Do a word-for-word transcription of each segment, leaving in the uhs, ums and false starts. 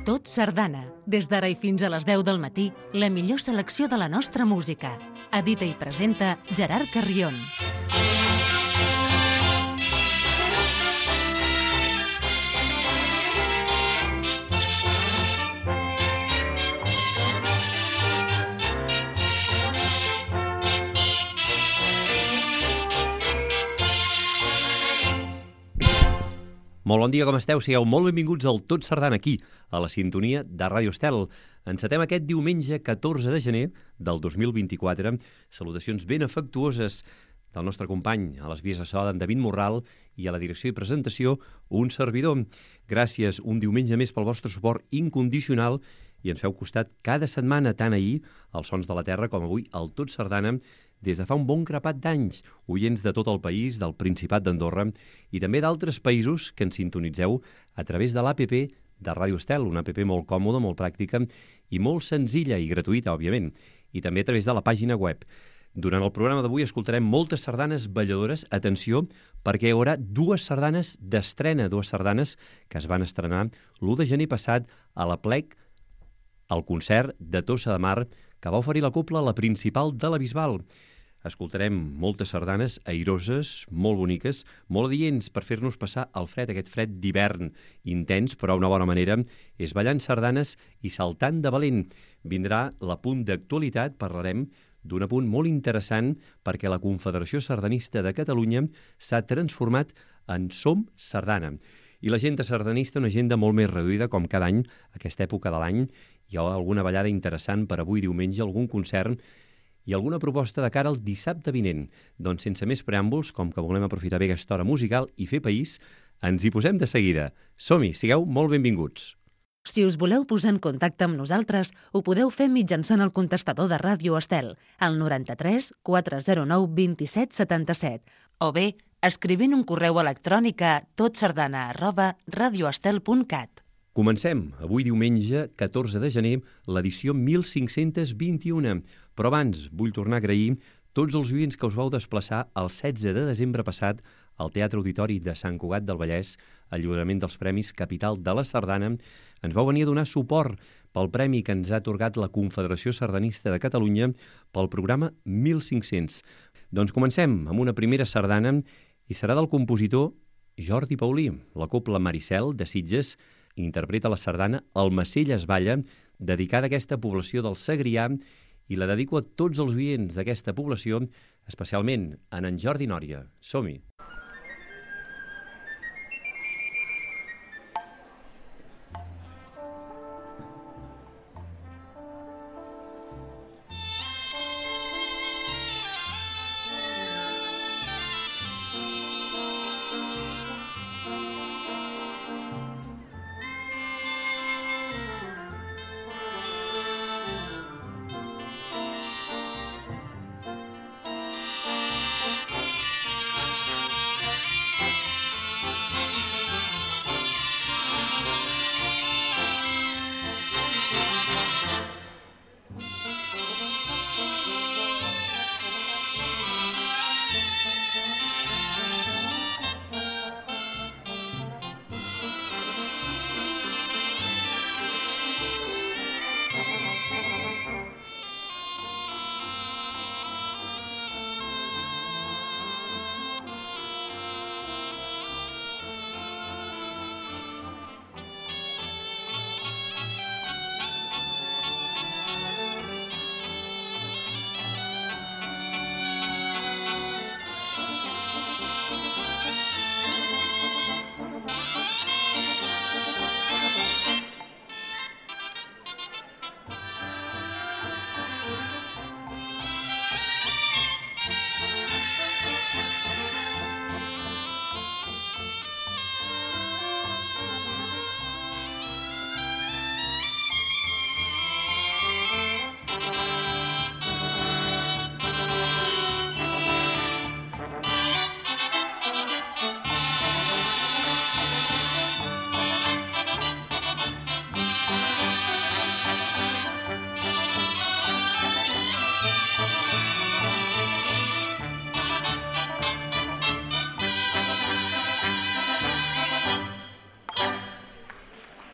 Tot Sardana. Des d'ara i fins a les deu del matí, la millor selecció de la nostra música. Edita i presenta Gerard Carrion. Molt bon dia, com esteu? Sigueu molt benvinguts al Tot Sardana aquí, a la sintonia de Ràdio Estel. Encetem aquest diumenge catorze de gener del dos mil vint-i-quatre. Salutacions ben afectuoses del nostre company a les vies de so d'en David Morral i a la direcció i presentació un servidor. Gràcies un diumenge més pel vostre suport incondicional i ens feu costat cada setmana, tant ahir, als Sons de la Terra com avui al Tot Sardana, des de fa un bon grapat d'anys, oients de tot el país, del Principat d'Andorra i també d'altres països que ens sintonitzeu a través de l'A P P de Ràdio Estel, una app molt còmoda, molt pràctica i molt senzilla i gratuïta, òbviament, i també a través de la pàgina web. Durant el programa d'avui escoltarem moltes sardanes balladores. Atenció, perquè hi haurà dues sardanes d'estrena, dues sardanes que es van estrenar l'u de gener passat a la Plec, al concert de Tossa de Mar, que va oferir la cobla a la Principal de la Bisbal. Escoltarem moltes sardanes airoses, molt boniques, molt adients per fer-nos passar el fred, aquest fred d'hivern intens, però una bona manera és ballant sardanes i saltant de valent. Vindrà l'apunt d'actualitat, parlarem d'un apunt molt interessant perquè la Confederació Sardanista de Catalunya s'ha transformat en Som Sardana. I l'agenda sardanista, una agenda molt més reduïda, com cada any, aquesta època de l'any. Hi ha alguna ballada interessant per avui diumenge, algun concert i alguna proposta de cara al dissabte vinent. Doncs sense més preàmbuls, com que volem aprofitar bé aquesta hora musical i fer país, ens hi posem de seguida. Som-hi, sigueu molt benvinguts. Si us voleu posar en contacte amb nosaltres, ho podeu fer mitjançant el contestador de Ràdio Estel, al noranta-tres quatre zero nou dos set set set, o bé escrivint un correu electrònic a totsardana arroba radioestel punt cat. Comencem, avui diumenge, catorze de gener, l'edició mil cinc-cents vint-i-u. Però abans vull tornar a agrair tots els oients que us vau desplaçar el setze de desembre passat al Teatre Auditori de Sant Cugat del Vallès, al lliurament dels Premis Capital de la Sardana. Ens vau venir a donar suport pel premi que ens ha atorgat la Confederació Sardanista de Catalunya pel programa mil cinc-cents. Doncs comencem amb una primera sardana i serà del compositor Jordi Paulí. La cobla Maricel, de Sitges, interpreta la sardana El Macell es balla, dedicada a aquesta població del Segrià, i la dedico a tots els oients d'aquesta població, especialment a en Jordi Nòria. Som-hi!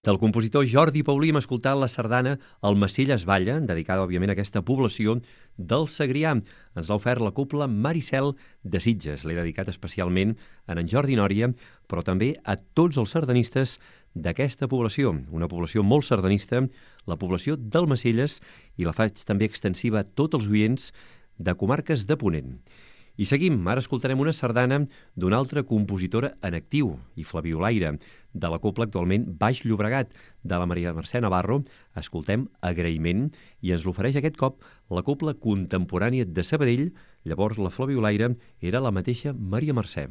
Del compositor Jordi Paulí hem escoltat la sardana El Macill es balla, dedicada, òbviament, a aquesta població del Segrià. Ens l'ha ofert la cobla Maricel de Sitges. L'he dedicat especialment a en Jordi Nòria, però també a tots els sardanistes d'aquesta població. Una població molt sardanista, la població del Macelles, i la faig també extensiva a tots els oients de comarques de Ponent. I seguim, ara escoltarem una sardana d'una altra compositora en actiu i flabiolaire, de la cobla actualment Baix Llobregat, de la Maria Mercè Navarro. Escoltem Agraïment i ens l'ofereix aquest cop la cobla contemporània de Sabadell. Llavors la flabiolaire era la mateixa Maria Mercè.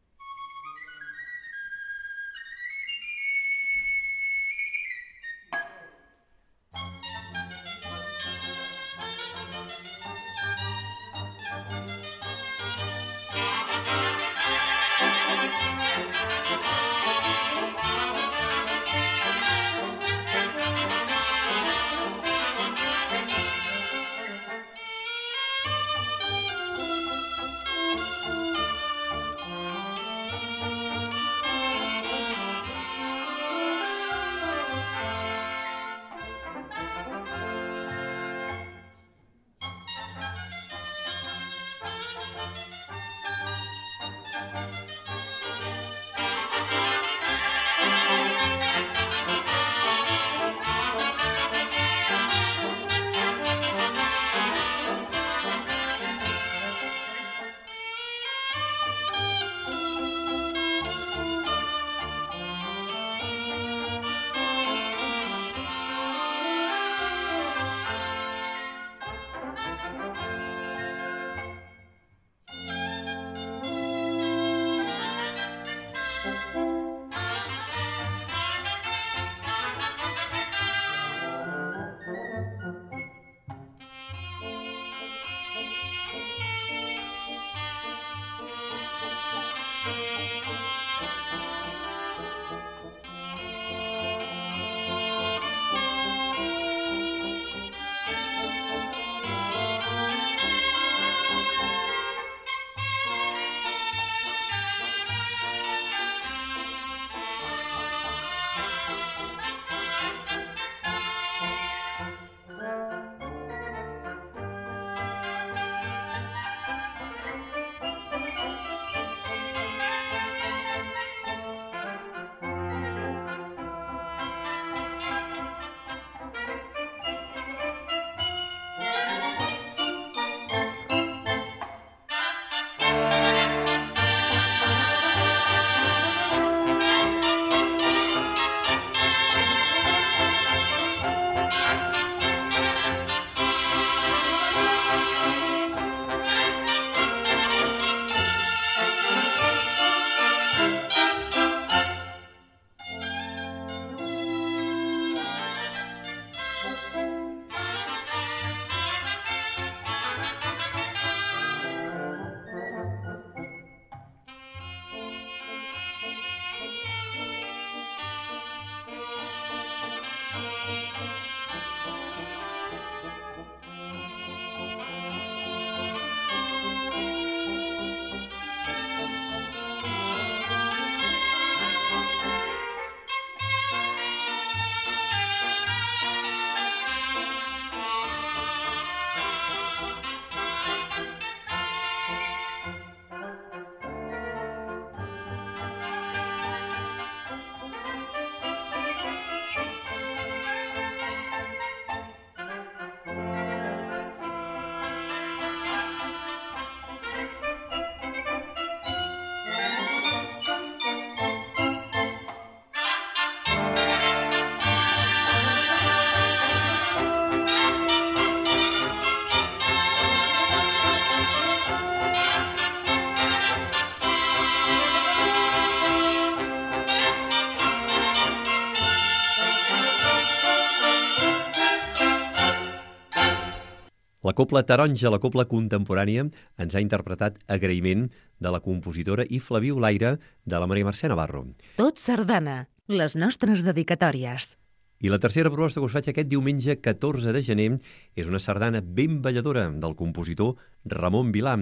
La cobla taronja, la cobla contemporània, ens ha interpretat Agraïment de la compositora i flabiolaire de la Maria Mercè Navarro. Tot sardana, les nostres dedicatòries. I la tercera proposta que us faig aquest diumenge catorze de gener és una sardana ben balladora del compositor Ramon Vilà.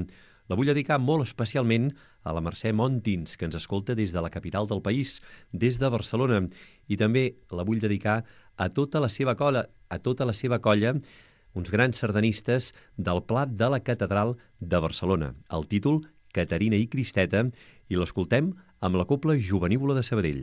La vull dedicar molt especialment a la Mercè Montins, que ens escolta des de la capital del país, des de Barcelona. I també la vull dedicar a tota la seva colla, a tota la seva colla, uns grans sardanistes del Pla de la Catedral de Barcelona. El títol, Caterina i Cristeta, i l'escoltem amb la Cobla Jovenívola de Sabadell.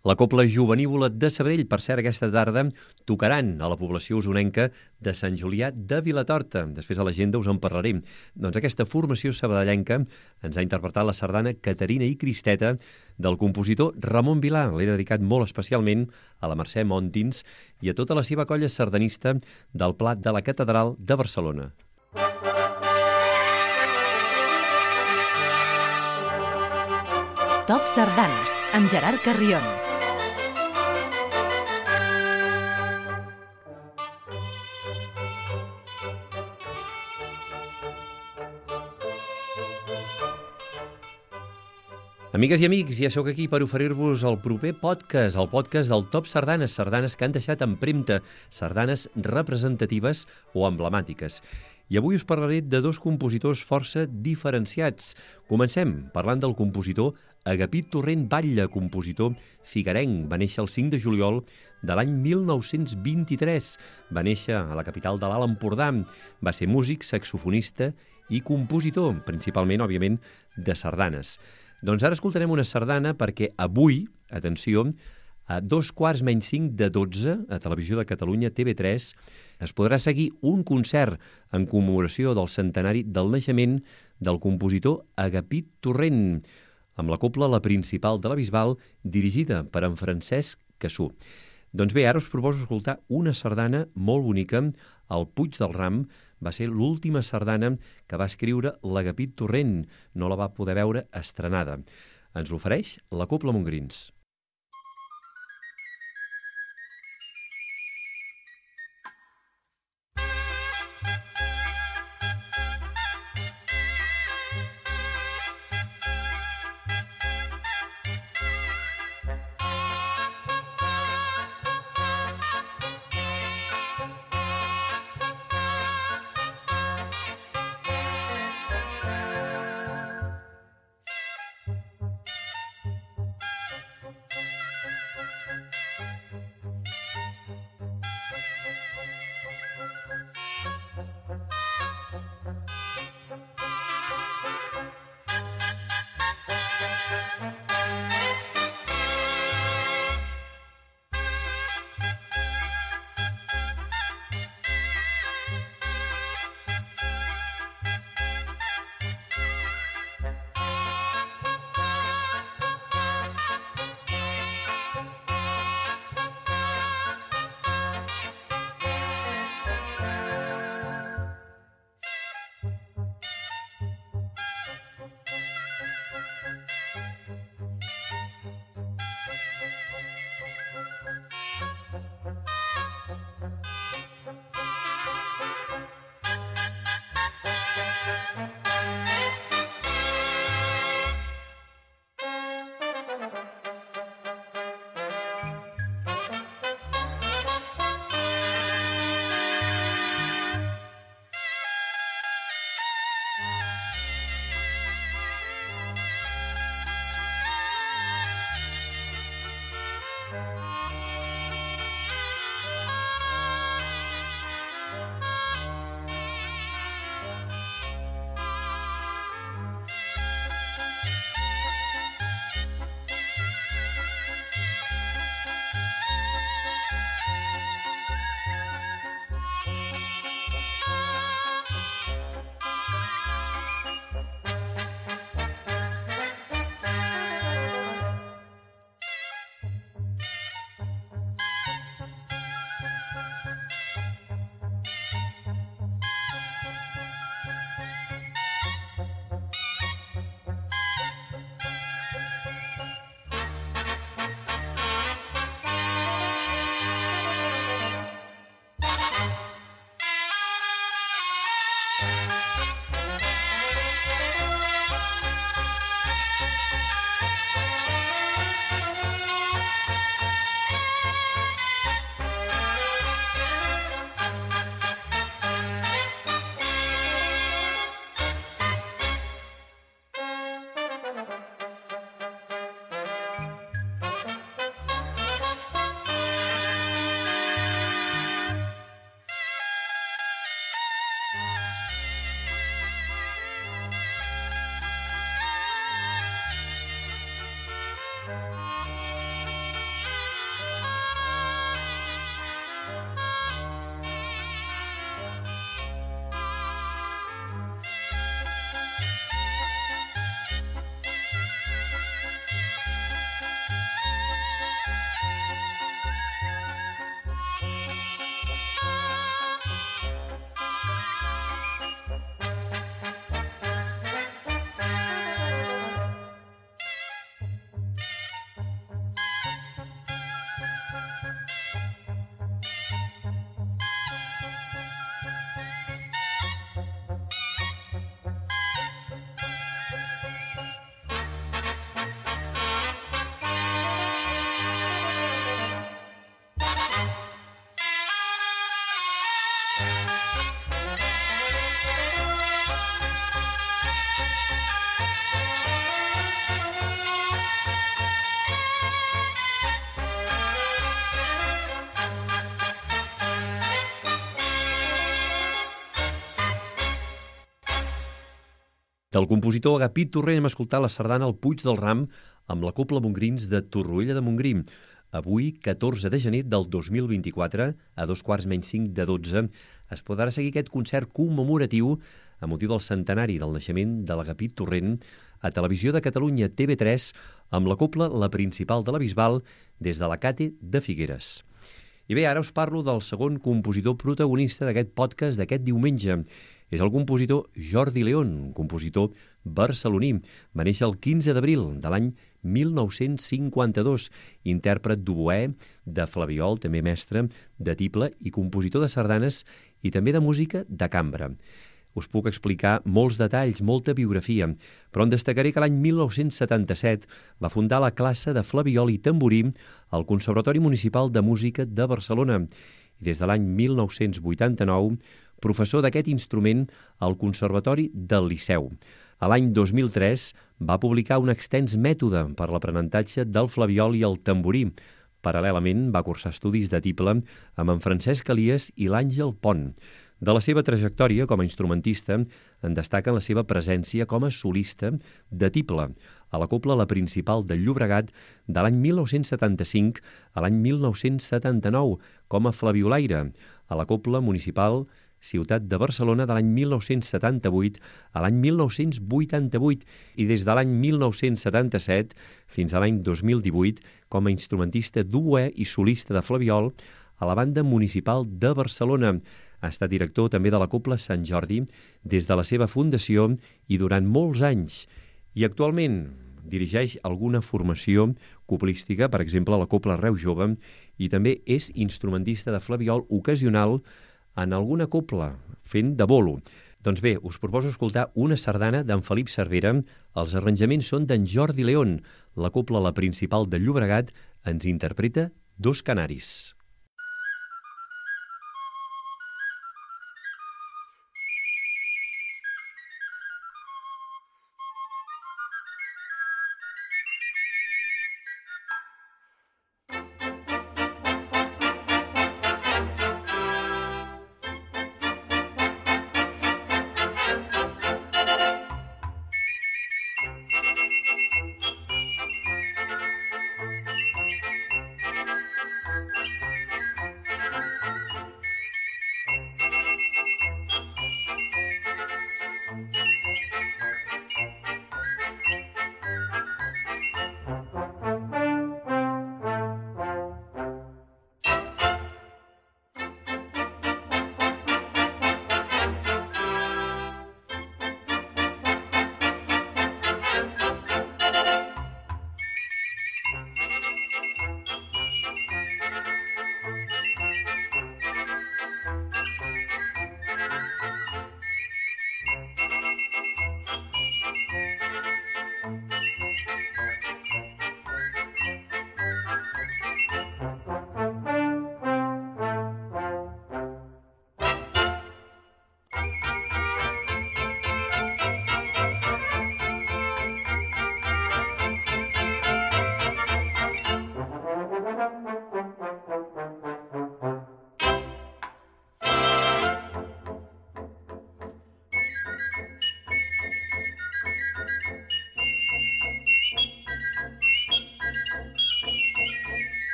La Cobla Jovenívola de Sabadell, per cert, aquesta tarda tocaran a la població usonenca de Sant Julià de Vilatorta. Després a l'agenda us en parlarem. Doncs aquesta formació sabadellenca ens ha interpretat la sardana Caterina i Cristeta del compositor Ramon Vilà. L'he dedicat molt especialment a la Mercè Montins i a tota la seva colla sardanista del Pla de la Catedral de Barcelona. Top Sardanes, amb Gerard Carrion. Amigues i amics, ja sóc aquí per oferir-vos el proper podcast, el podcast del Top Sardanes, sardanes que han deixat empremta, sardanes representatives o emblemàtiques. I avui us parlaré de dos compositors força diferenciats. Comencem parlant del compositor Agapit Torrent Batlle, compositor figuerenc. Va néixer el cinc de juliol de l'any mil nou-cents vint-i-tres. Va néixer a la capital de l'Alt Empordà. Va ser músic, saxofonista i compositor, principalment, òbviament, de sardanes. Doncs ara escoltarem una sardana perquè avui, atenció, a dos quarts menys cinc de dotze, a Televisió de Catalunya, T V tres, es podrà seguir un concert en commemoració del centenari del naixement del compositor Agapit Torrent, amb la cobla La Principal de la Bisbal, dirigida per en Francesc Cassú. Doncs bé, ara us proposo escoltar una sardana molt bonica, El Puig del Ram. Va ser l'última sardana que va escriure l'Agapit Torrent. No la va poder veure estrenada. Ens l'ofereix la Cobla Montgrins. Del compositor Agapit Torrent hem escoltat la sardana El Puig del Ram amb la Cobla Mongrins de Torroella de Montgrí. Avui, catorze de gener del dos mil vint-i-quatre, a dos quarts menys cinc de dotze, es podrà seguir aquest concert commemoratiu a motiu del centenari del naixement de l'Agapit Torrent a Televisió de Catalunya T V tres amb la Cobla La Principal de la Bisbal des de la Cate de Figueres. I bé, ara us parlo del segon compositor protagonista d'aquest podcast d'aquest diumenge. És el compositor Jordi León, un compositor barceloní. Va néixer el quinze d'abril de l'any mil nou-cents cinquanta-dos, intèrpret d'oboè, de flabiol, també mestre, de tible i compositor de sardanes i també de música de cambra. Us puc explicar molts detalls, molta biografia, però en destacaré que l'any mil nou-cents setanta-set va fundar la classe de flabiol i tamborí al Conservatori Municipal de Música de Barcelona i des de l'any mil nou-cents vuitanta-nou professor d'aquest instrument al Conservatori del Liceu. A l'any dos mil tres va publicar un extens mètode per l'aprenentatge del flabiol i el tamborí. Paral·lelament va cursar estudis de tible amb en Francesc Elias i l'Àngel Pont. De la seva trajectòria com a instrumentista en destaca la seva presència com a solista de tible a la Cobla La Principal del Llobregat de l'any mil nou-cents setanta-cinc a l'any mil nou-cents setanta-nou, com a flabiolaire a la Cobla Municipal Ciutat de Barcelona de l'any mil nou-cents setanta-vuit a l'any mil nou-cents vuitanta-vuit i des de l'any mil nou-cents setanta-set fins a l'any dos mil divuit com a instrumentista d'oboè i solista de flabiol a la Banda Municipal de Barcelona. Ha estat director també de la Cobla Sant Jordi des de la seva fundació i durant molts anys. I actualment dirigeix alguna formació coplística, per exemple a la Cobla Reus Jove, i també és instrumentista de flabiol ocasional en alguna cobla, fent de bolo. Doncs bé, us proposo escoltar una sardana d'en Felip Cervera. Els arranjaments són d'en Jordi León. La Cobla La Principal de Llobregat ens interpreta Dos canaris.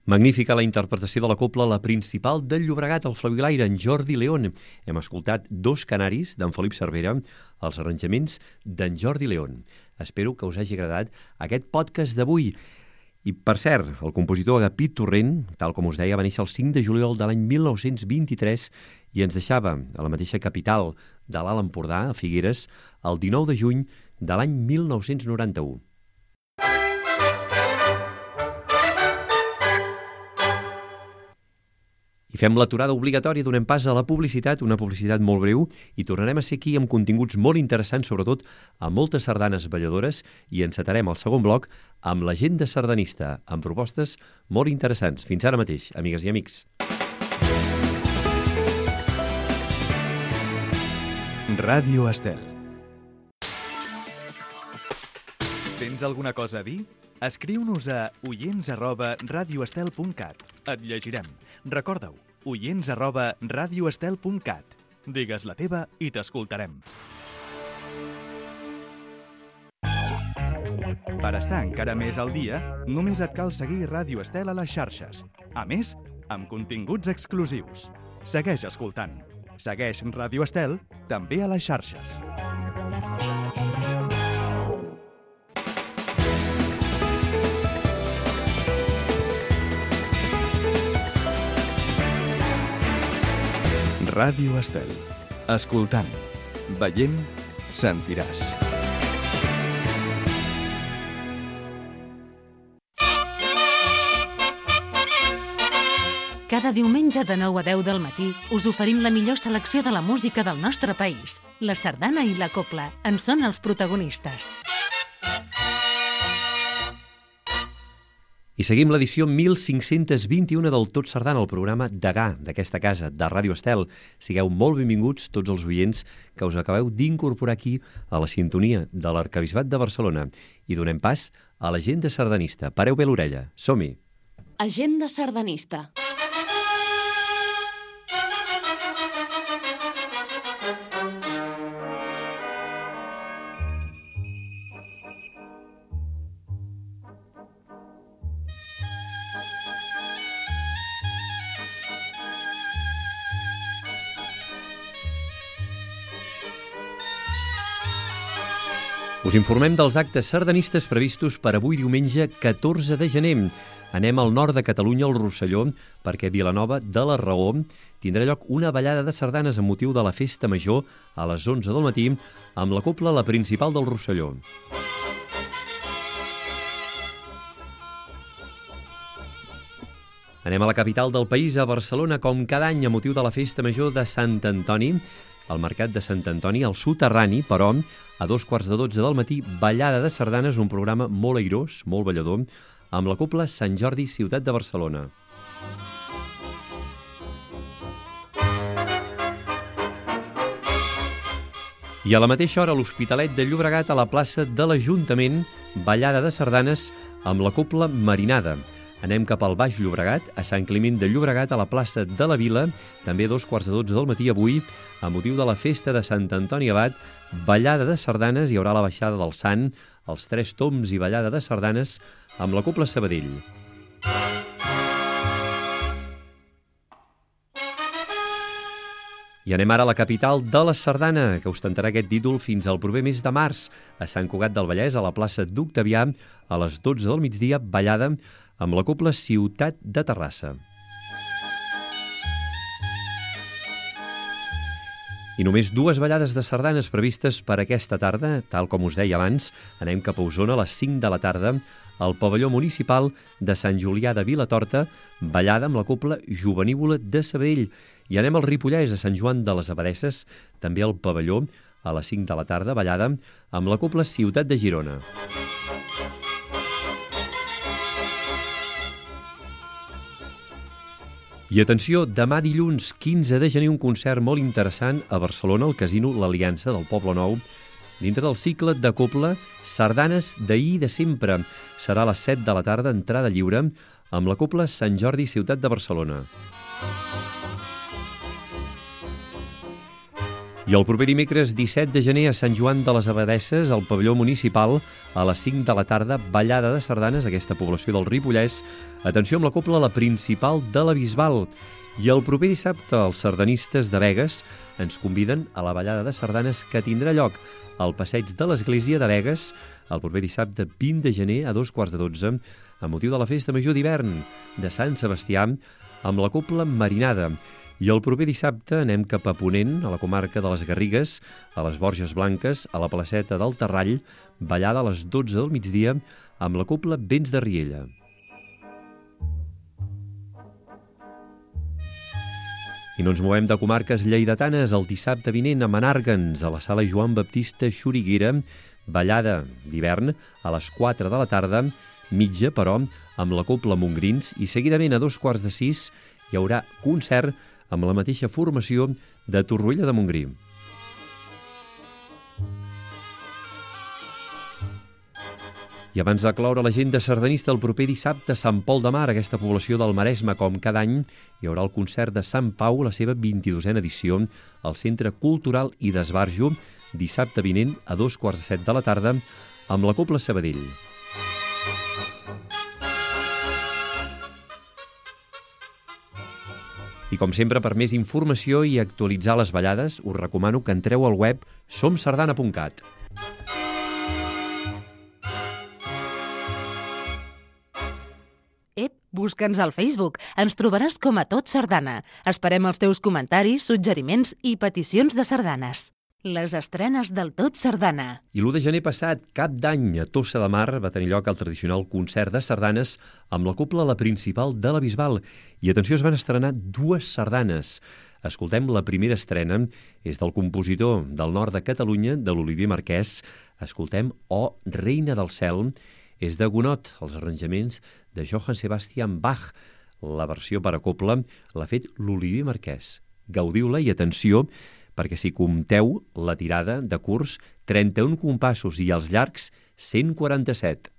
Magnífica la interpretació de la cobla La Principal del Llobregat, al Flabiolaire, en Jordi León. Hem escoltat Dos canaris, d'en Felip Cervera, els arranjaments d'en Jordi León. Espero que us hagi agradat aquest podcast d'avui. I, per cert, el compositor Agapit Torrent, tal com us deia, va néixer el cinc de juliol de l'any mil nou-cents vint-i-tres i ens deixava a la mateixa capital de l'Alt Empordà, a Figueres, el dinou de juny de l'any mil nou-cents noranta-u. I fem l'aturada obligatòria, donem pas a la publicitat, una publicitat molt breu, i tornarem a ser aquí amb continguts molt interessants, sobretot a moltes sardanes balladores, i encetarem el segon bloc amb l'agenda sardanista, amb propostes molt interessants. Fins ara mateix, amigues i amics. Ràdio Estel. Tens alguna cosa a dir? Escriu-nos a oients arroba radioestel punt cat. Et llegirem. Recorda-ho, oients arroba radioestel punt cat. Digues la teva i t'escoltarem. Per estar encara més al dia, només et cal seguir Ràdio Estel a les xarxes. A més, amb continguts exclusius. Segueix escoltant. Segueix Ràdio Estel també a les xarxes. Ràdio Estel. Escoltant, veient, sentiràs. Cada diumenge de nou a deu del matí us oferim la millor selecció de la música del nostre país. La sardana i la cobla en són els protagonistes. I seguim l'edició mil cinc-cents vint-i-u del Tot Sardana, el programa Degà d'aquesta casa, de Ràdio Estel. Sigueu molt benvinguts tots els oients que us acabeu d'incorporar aquí a la sintonia de l'Arquebisbat de Barcelona. I donem pas a l'agenda sardanista. Pareu bé l'orella. Som-hi! Agenda sardanista. Us informem dels actes sardanistes previstos per avui diumenge catorze de gener. Anem al nord de Catalunya, al Rosselló, perquè a Vilanova de la Raó tindrà lloc una ballada de sardanes amb motiu de la Festa Major a les onze del matí amb la cobla La Principal del Rosselló. Anem a la capital del país, a Barcelona, com cada any a motiu de la Festa Major de Sant Antoni. Al Mercat de Sant Antoni, al soterrani, però, a dos quarts de dotze del matí, ballada de sardanes, un programa molt airós, molt ballador, amb la cobla Sant Jordi, ciutat de Barcelona. I a la mateixa hora, a l'Hospitalet de Llobregat, a la plaça de l'Ajuntament, ballada de sardanes amb la cobla Marinada. Anem cap al Baix Llobregat, a Sant Climent de Llobregat, a la plaça de la Vila, també a dos quarts de dotze del matí avui, a motiu de la festa de Sant Antoni Abat, ballada de sardanes, hi haurà la baixada del Sant, els tres tombs i ballada de sardanes amb la cobla Sabadell. I anem ara a la capital de la sardana, que ostentarà aquest títol fins al proper mes de març, a Sant Cugat del Vallès, a la plaça d'Octavià, a les dotze del migdia, ballada amb la cobla Ciutat de Terrassa. I només dues ballades de sardanes previstes per aquesta tarda, tal com us deia abans. Anem cap a Osona a les cinc de la tarda, al pavelló municipal de Sant Julià de Vilatorta, ballada amb la cobla Jovenívola de Sabadell. I anem al Ripollès, a Sant Joan de les Abadesses, també al pavelló, a les cinc de la tarda, ballada amb la cobla Ciutat de Girona. I atenció, demà dilluns quinze de gener un concert molt interessant a Barcelona, al Casino l'Aliança del Poble Nou, dintre del cicle de cobla Sardanes d'ahir i de sempre. Serà a les set de la tarda, entrada lliure, amb la cobla Sant Jordi, ciutat de Barcelona. I el proper dimecres disset de gener a Sant Joan de les Abadesses, al pavelló municipal, a les cinc de la tarda, ballada de sardanes, aquesta població del Ripollès. Atenció amb la cobla La Principal de la Bisbal. I el proper dissabte els sardanistes de Begues ens conviden a la ballada de sardanes que tindrà lloc al passeig de l'Església de Begues el proper dissabte vint de gener a dos quarts de dotze, amb motiu de la festa major d'hivern de Sant Sebastià, amb la cobla Marinada. I el proper dissabte anem cap a Ponent, a la comarca de les Garrigues, a les Borges Blanques, a la placeta del Terrall, ballada a les dotze del migdia, amb la cobla Vents de Riella. I no ens movem de comarques lleidatanes el dissabte vinent a Menàrguens, a la sala Joan Baptista Xuriguera, ballada d'hivern a les quatre de la tarda, mitja, però, amb la cobla Montgrins, i seguidament a dos quarts de sis hi haurà concert amb la mateixa formació de Torroella de Montgrí. I abans de cloure l'agenda sardanista, el proper dissabte a Sant Pol de Mar, aquesta població del Maresme, com cada any, hi haurà el concert de Sant Pau, la seva vint-i-dosena edició, al Centre Cultural i d'Esbarjo, dissabte vinent a dos quarts de set de la tarda, amb la cobla Sabadell. I com sempre, per més informació i actualitzar les ballades, us recomano que entreu al web som sardana punt cat. Ep, busca'ns al Facebook. Ens trobaràs com a Tot Sardana. Esperem els teus comentaris, suggeriments i peticions de sardanes. Les estrenes del Tot Sardana. I l'u de gener passat, cap d'any, a Tossa de Mar, va tenir lloc el tradicional concert de sardanes amb la cobla La Principal de la Bisbal. I atenció, es van estrenar dues sardanes. Escoltem la primera estrena, és del compositor del nord de Catalunya, de l'Oliver Marquès. Escoltem O Reina del Cel, és de Gounod, els arranjaments de Johann Sebastian Bach. La versió per a cobla l'ha fet l'Oliver Marquès. Gaudiu-la i atenció, perquè si compteu la tirada de curs, trenta-un compassos i els llargs, cent quaranta-set.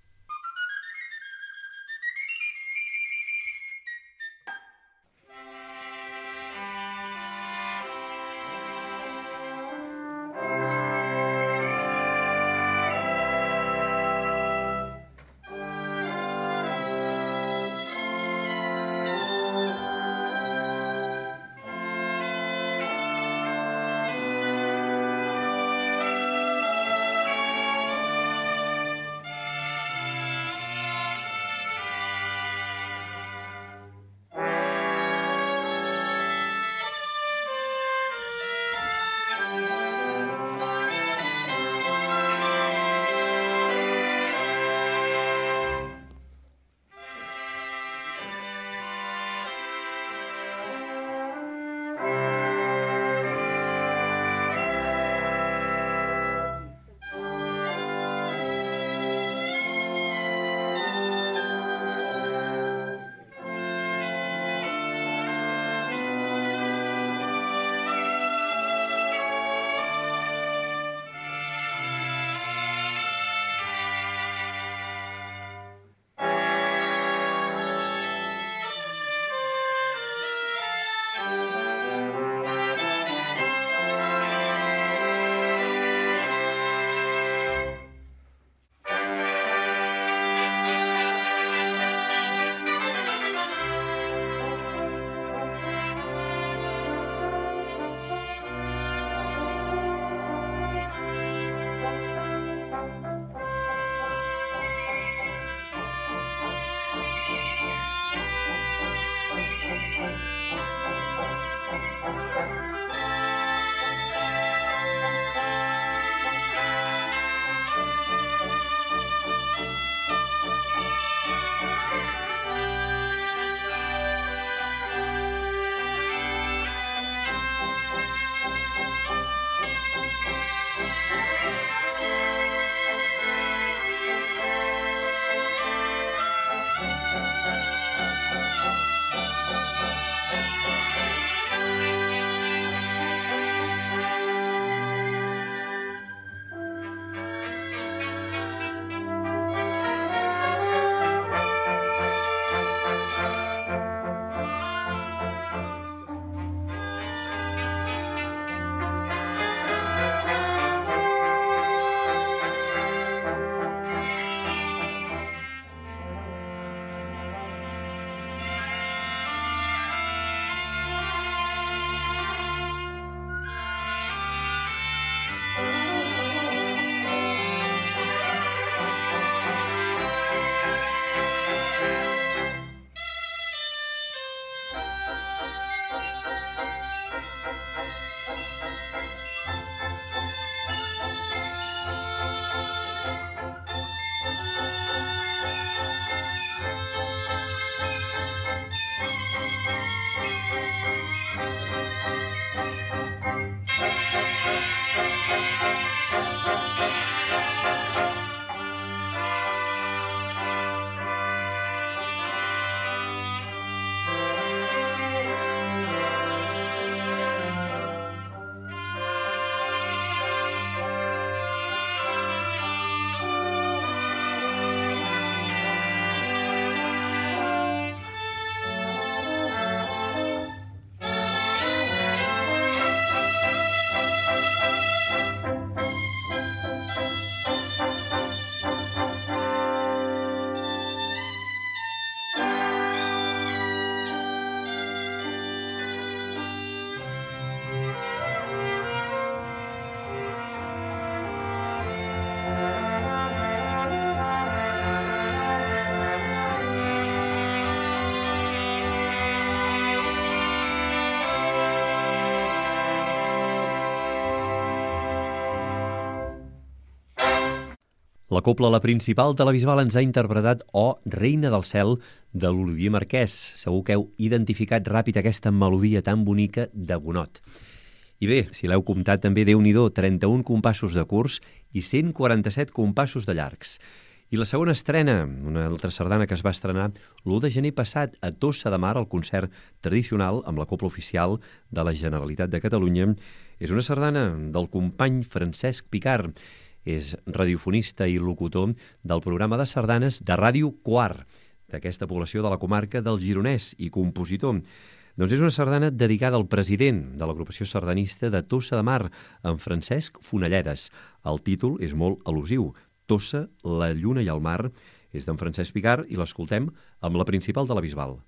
La cobla La Principal de la Bisbal ens ha interpretat Oh, Reina del Cel, de l'Olivier Marquès. Segur que heu identificat ràpid aquesta melodia tan bonica de Gonot. I bé, si l'heu comptat també, Déu-n'hi-do, trenta-un compassos de curts i cent quaranta-set compassos de llargs. I la segona estrena, una altra sardana que es va estrenar l'u de gener passat a Tossa de Mar, al concert tradicional amb la cobla oficial de la Generalitat de Catalunya, és una sardana del company Francesc Picart. És radiofonista i locutor del programa de sardanes de Ràdio Quart, d'aquesta població de la comarca del Gironès, i compositor. Doncs és una sardana dedicada al president de l'agrupació sardanista de Tossa de Mar, en Francesc Fonalleres. El títol és molt al·lusiu, Tossa, la lluna i el mar. És d'en Francesc Picart i l'escoltem amb La Principal de la Bisbal.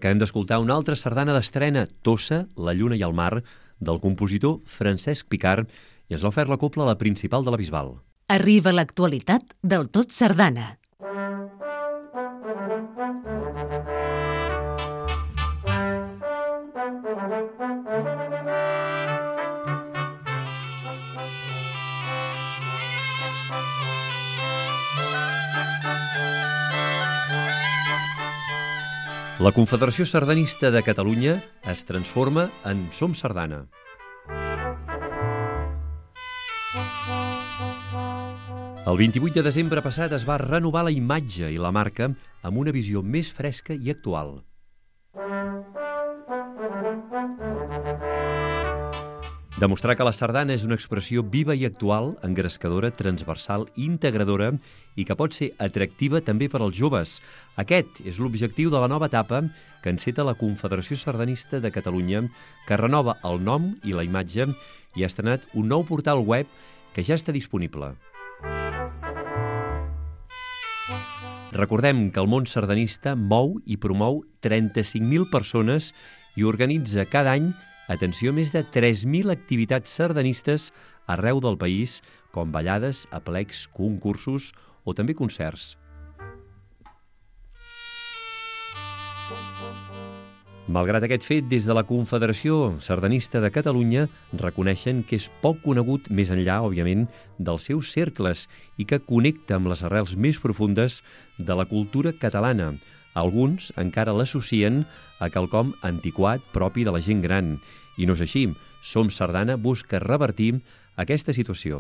acabem d'escoltar una altra sardana d'estrena, Tossa, la lluna i el mar, del compositor Francesc Picart, i ens l'ha ofert la cobla la principal de la Bisbal. Arriba l'actualitat del Tot Sardana. La Confederació Sardanista de Catalunya es transforma en Som Sardana. El vint-i-vuit de desembre passat es va renovar la imatge i la marca amb una visió més fresca i actual. Demostrar que la sardana és una expressió viva i actual, engrescadora, transversal, integradora i que pot ser atractiva també per als joves. Aquest és l'objectiu de la nova etapa que enceta la Confederació Sardanista de Catalunya, que renova el nom i la imatge i ha estrenat un nou portal web que ja està disponible. Recordem que el món sardanista mou i promou trenta-cinc mil persones i organitza cada any, atenció, més de tres mil activitats sardanistes arreu del país, com ballades, aplecs, concursos o també concerts. Malgrat aquest fet, des de la Confederació Sardanista de Catalunya reconeixen que és poc conegut més enllà, òbviament, dels seus cercles i que connecta amb les arrels més profundes de la cultura catalana. Alguns encara l'associen a quelcom antiquat propi de la gent gran. I no és així. Som Sardana busca revertir aquesta situació.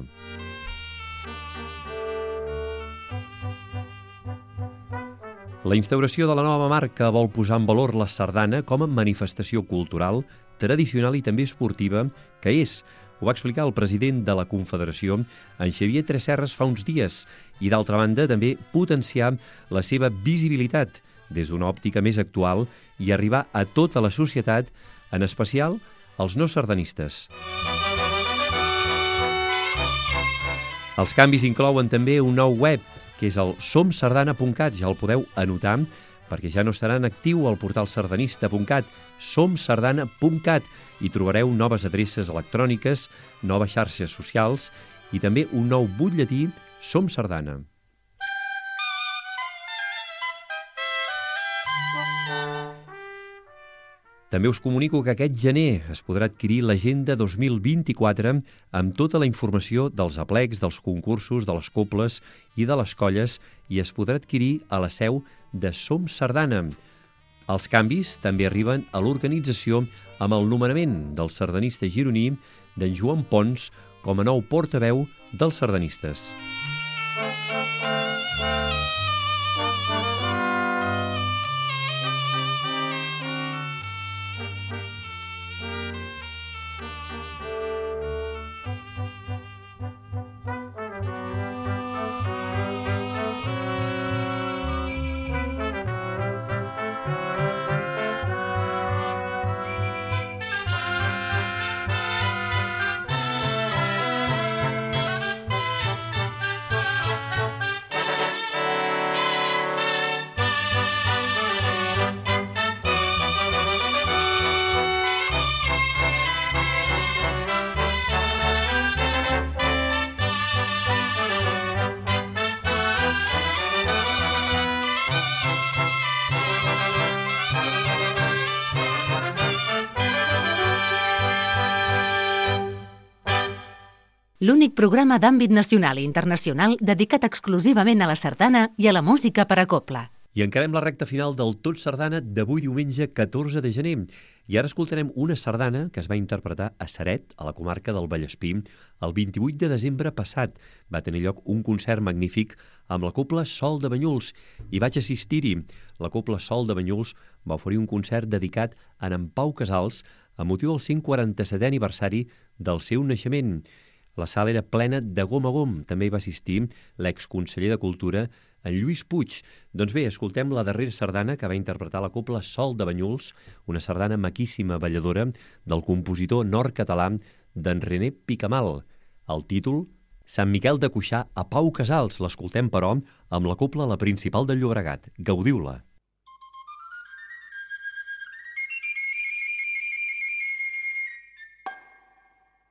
La instauració de la nova marca vol posar en valor la sardana com a manifestació cultural, tradicional i també esportiva, que és. Ho va explicar el president de la Confederació, en Xavier Tresserras, fa uns dies, i d'altra banda també potenciar la seva visibilitat des d'una òptica més actual i arribar a tota la societat, en especial als no sardanistes. Els canvis inclouen també un nou web, que és el som sardana punt cat, ja el podeu anotar, perquè ja no estarà en actiu al portal sardanista punt cat, som sardana punt cat, i trobareu noves adreces electròniques, noves xarxes socials i també un nou butlletí Som Sardana. També us comunico que aquest gener es podrà adquirir l'Agenda dos mil vint-i-quatre amb tota la informació dels aplecs, dels concursos, de les cobles i de les colles, i es podrà adquirir a la seu de Som Sardana. Els canvis també arriben a l'organització amb el nomenament del sardanista gironí d'en Joan Pons com a nou portaveu dels sardanistes. L'únic programa d'àmbit nacional i internacional dedicat exclusivament a la sardana i a la música per a cobla. I encarem la recta final del Tot Sardana d'avui diumenge catorze de gener. I ara escoltarem una sardana que es va interpretar a Ceret, a la comarca del Vallespí, el vint-i-vuit de desembre passat. Va tenir lloc un concert magnífic amb la cobla Sol de Banyuls, i vaig assistir-hi. La cobla Sol de Banyuls va oferir un concert dedicat a en Pau Casals amb motiu del cent quaranta-setè aniversari del seu naixement. La sala era plena de gom a gom. També hi va assistir l'exconseller de Cultura, en Lluís Puig. Doncs bé, escoltem la darrera sardana que va interpretar la cobla Sol de Banyuls, una sardana maquíssima balladora del compositor nord-català d'en René Picamal. El títol, Sant Miquel de Cuixà a Pau Casals. L'escoltem, però, amb la cobla La Principal del Llobregat. Gaudiu-la!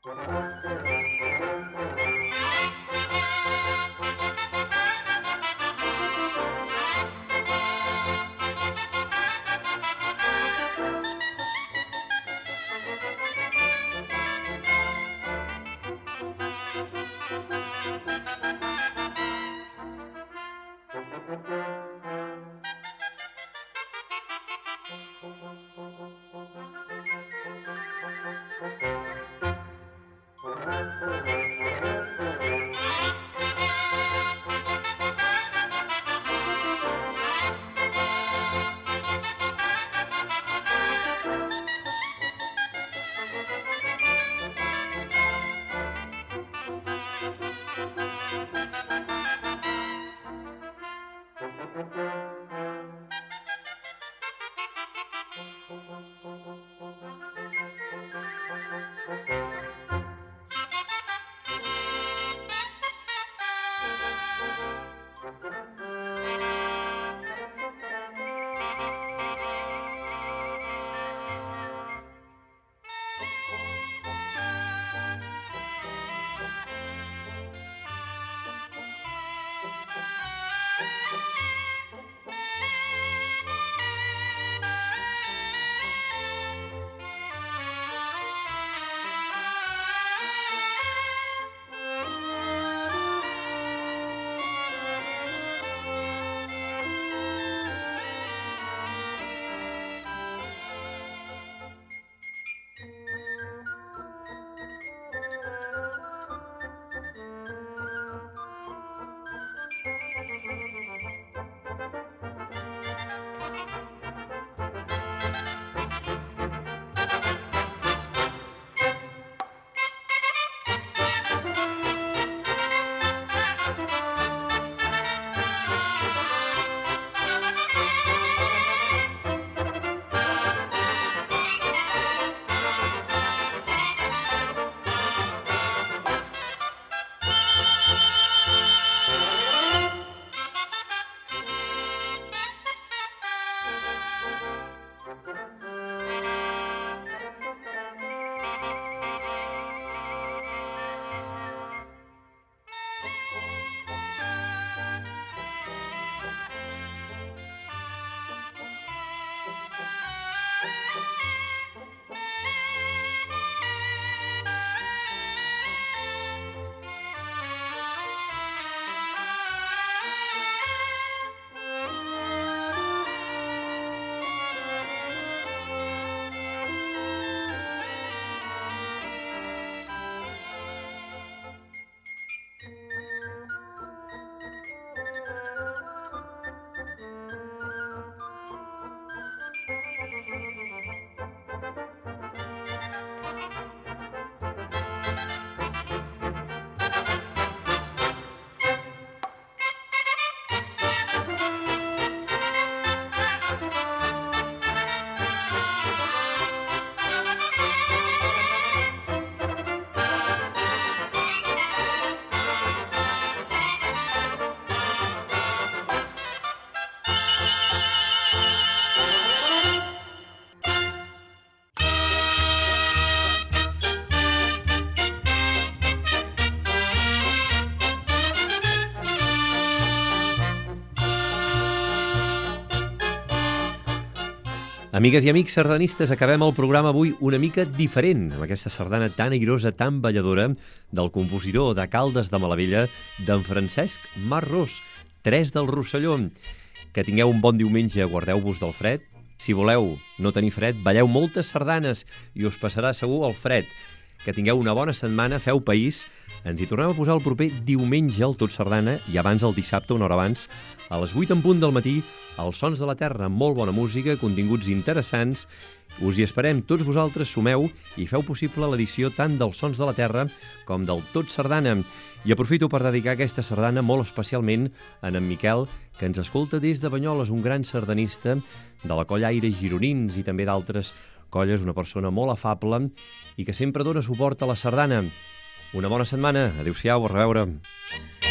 Amigues i amics sardanistes, acabem el programa avui una mica diferent, amb aquesta sardana tan airosa, tan balladora, del compositor de Caldes de Malavella, d'en Francesc Marrós, Tres del Rosselló. Que tingueu un bon diumenge, guardeu-vos del fred. Si voleu no tenir fred, balleu moltes sardanes i us passarà segur el fred. Que tingueu una bona setmana, feu país. Ens hi tornem a posar el proper diumenge al Tot Sardana i abans el dissabte, una hora abans, a les vuit en punt del matí, als Sons de la Terra, molt bona música, continguts interessants. Us hi esperem, tots vosaltres sumeu i feu possible l'edició tant dels Sons de la Terra com del Tot Sardana. I aprofito per dedicar aquesta sardana molt especialment a en Miquel, que ens escolta des de Banyoles, un gran sardanista de la colla Aires Gironins i també d'altres colles, una persona molt afable i que sempre dona suport a la sardana. Una bona setmana, adéu-siau, a reveure.